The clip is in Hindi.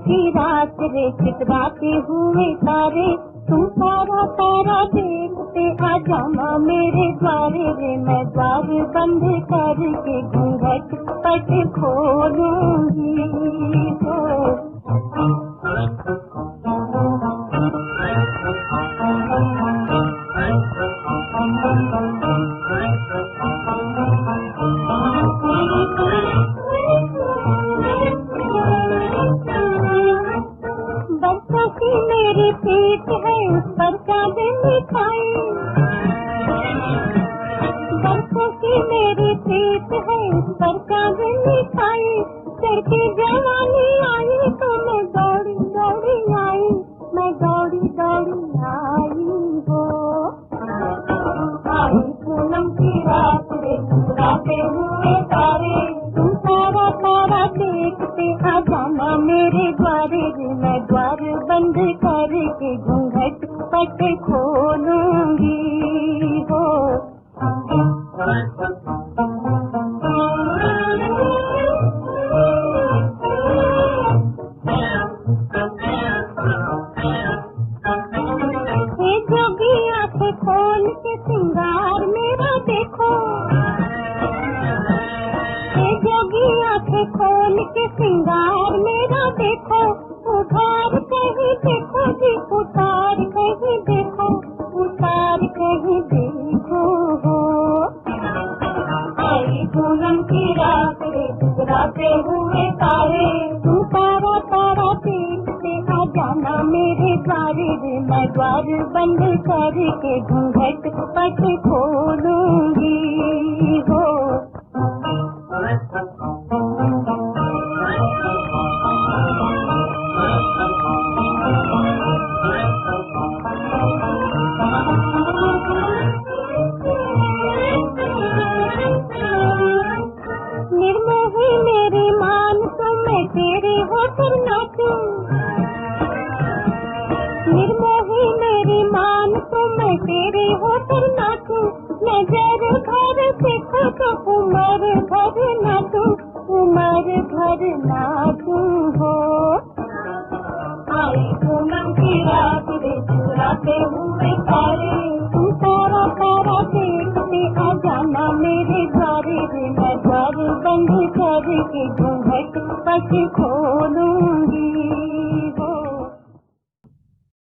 की रात रे चितराते हुए तारे, तुम तारा तारा देखते आ जाना मेरे द्वारे रे। मैं द्वार बंद करके घूंघट पट खोलूंगी हो। बरसों की मेरी पीठ है उस पर चादर बिछाई, बरसों की मेरी पीठ है उस पर चादर बिछाई। चढ़ती जवानी आई तो मैं दौड़ी दौड़ी आई, मैं दौड़ी दौड़ी आई हो। आई पूनम की रात रे मुस्कुराते हुए तारे, तुम तारा तारा देखते आ जाना मेरे द्वारे रे। मैं द्वार बंद करके घूंघट पट खोलूंगी हो। हे जोगी आंखें खोल के सिंगार मेरा देखो, हे जोगी आंखें खोल के सिंगार मेरा देखो। उधार कहीं देखो जी उतार कहीं देखो, उतार कहीं देखो हो। आई पूनम की रात रे गुजराते हुए तारे, तू तारा तारा देखते आ जाना मेरे द्वारे रे। मैं द्वार बंद करके घूंघट पट खोलूंगी हो। निर्मोही मेरी मान तो मैं तेरे होकर नाचूं, निर्मोही मेरी मान तो मैं तेरे होकर नाचूं। नजर घर देखो तो उमर घर नाचूं, उमर घर नाचूं हो। आई पूनम की रात रे चुराते हुए तारे, तुम तारा तारा देखते आ जाना मेरे द्वारे रे। मैं द्वार बंद करके घूंघट पट खोलूंगी।